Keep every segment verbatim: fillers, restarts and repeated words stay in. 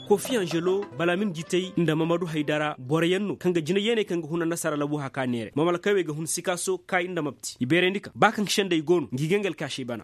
Kofi Angelo balamin gitei inda Mamadou Haidara boreyanno kanga jina yene kanga huna nasara labu hakanere mamal kawe ga hun sikaso kai inda mapti ibere ndika bakan shenda igonu ngigengel kashi bana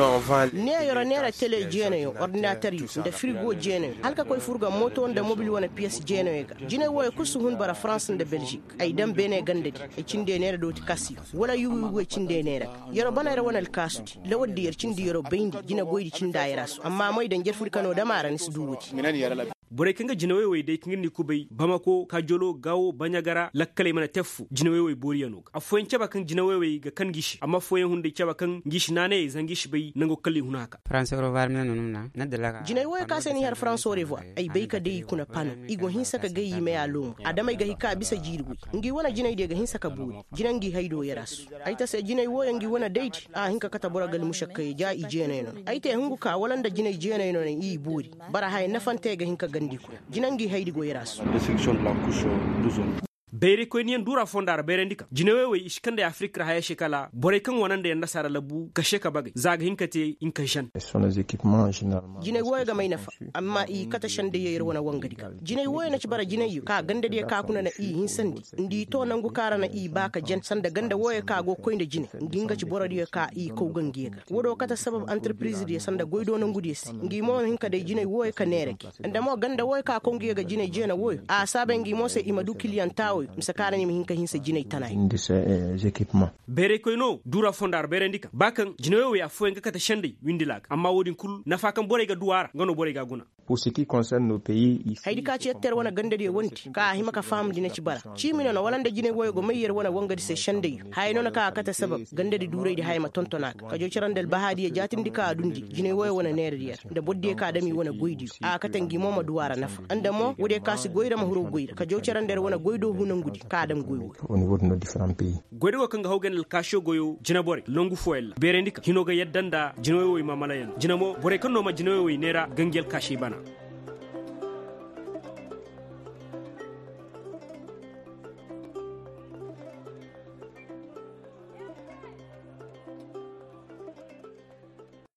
ne yoro nera tele jene yo ordinateur yu nda frigo jene halka koy furga moto nda mobile wana pièce jene ga jine woy kusu hun bara France nda Belgique ay dam bene gandedi e cinde nera do ti kasi wala yu yu cinde nera yoro bana era wana kasu lawdi yer cinde yoro bendi jina goydi cinda yarasu amma moy dan jer furkano da mara ni su duwuti bore kanga jinawe way de kingni kubay Bamako Kajolo Gawo Banyagara lakkale mana teffu jinawe way boriyano afoyen caba kan jinawe way ga kan gishi amma foyen hunde caba kan gishi nane zangishi bay nango kalli hunaka France ro var men nonumna nadala jinawe ka seni har France ore vo ay bay ka de kuna pano igo hinsa ka gayi me alum adamay ga hika bisa jirgu ngi wona jinay de ga hinsa ka buri jinangi haydo yarasu ay ta se jinay wo ngi wona date a hinka kata boragal mushakkay ja ijene no ay te hungu ka walanda jinay jene no yi buri bara hay nafante ga hinka jinangi haydi go yerasu destruction de la couche d'ozone bere ko nien dura fondar bere ndika jinewe we iskande afrika haya shekala bore kan wonande yanda sara labu kashe ka bagay zaga hinkate in kashan sont les équipements généralement jinay woy ga may nafa amma i kata shande yeyer wona wangadi ka jinay woy na ci bara jinay ka gande de ka kuna na i hinsandi ndi to nangu kara na i baka jen sanda ganda woy ka go koynde jine nginga ci borodi ka i ko gangega wodo kata sabab entreprise de sanda goydo nangu des ngi mo hinka de jinay woy ka nereki ndamo ganda woy ka ko ngega jinay jena woy a sabe ngi mo se imadu clientaw misakara ni hinka hinsa jinay tanay de ces équipements bere ko no dura fondar bere ndika bakan jinay ya fo ngaka ta shande windilak amma wodin kul nafa kan bore ga duwara ngano bore ga guna pour ce qui concerne nos pays ici haydi ka ci ter wana gande de wonti ka himaka fam dina ci bara ci mino no walanda jinay woyo go mayer wana wangadi se shande hay non ka kata sabab gande de duray di hayma tontonaka ka jo cirandel bahadi jatin dika dundi jinay woyo wana nere dier da bodde ka dami wana goydi a katangi moma duwara nafa andamo wode ka si goyra ma huro goyra ka jo cirandel wana goydo hunan gudi ka dam goyo au niveau de nos différents pays goydo ko nga hawgen el kasho goyo jinabore longu foel bere ndika hinoga yeddanda jinoyo mamalayen jinamo bore kanno ma jinoyo nera gangel kashi bana